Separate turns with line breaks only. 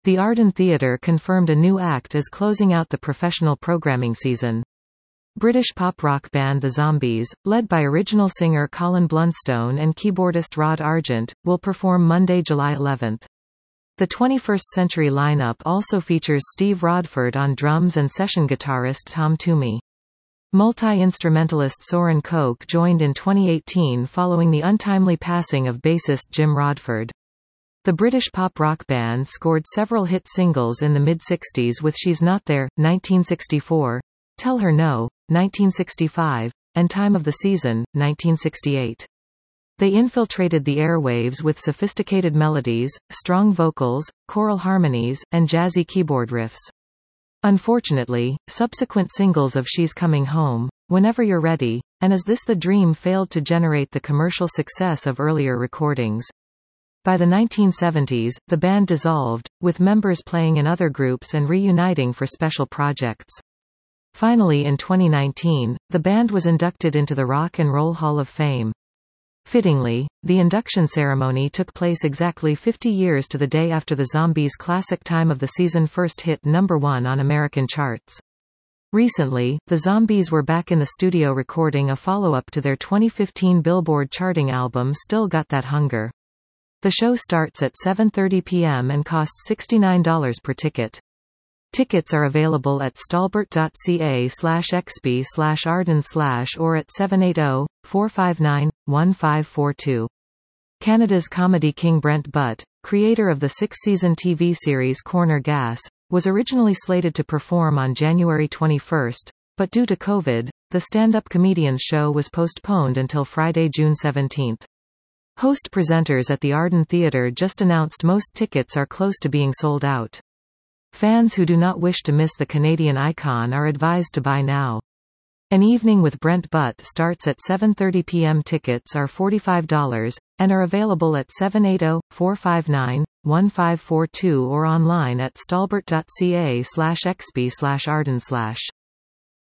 The Arden Theatre confirmed a new act is closing out the professional programming season. British pop-rock band The Zombies, led by original singer Colin Blunstone and keyboardist Rod Argent, will perform Monday, July 11. The 21st Century lineup also features Steve Rodford on drums and session guitarist Tom Toomey. Multi-instrumentalist Soren Koch joined in 2018 following the untimely passing of bassist Jim Rodford. The British pop-rock band scored several hit singles in the mid-60s with She's Not There, 1964, Tell Her No, 1965, and Time of the Season, 1968. They infiltrated the airwaves with sophisticated melodies, strong vocals, choral harmonies, and jazzy keyboard riffs. Unfortunately, subsequent singles of She's Coming Home, Whenever You're Ready, and Is This the Dream failed to generate the commercial success of earlier recordings. By the 1970s, the band dissolved, with members playing in other groups and reuniting for special projects. Finally in 2019, the band was inducted into the Rock and Roll Hall of Fame. Fittingly, the induction ceremony took place exactly 50 years to the day after the Zombies' classic Time of the Season first hit #1 on American charts. Recently, the Zombies were back in the studio recording a follow-up to their 2015 Billboard charting album Still Got That Hunger. The show starts at 7:30 p.m. and costs $69 per ticket. Tickets are available at stalbert.ca/xb/arden/ or at 780-459-1542. Canada's comedy king Brent Butt, creator of the six-season TV series Corner Gas, was originally slated to perform on January 21, but due to COVID, the stand-up comedian's show was postponed until Friday, June 17. Host presenters at the Arden Theatre just announced most tickets are close to being sold out. Fans who do not wish to miss the Canadian icon are advised to buy now. An Evening with Brent Butt starts at 7:30 p.m. Tickets are $45, and are available at 780-459-1542 or online at stalbert.ca/xb/arden/.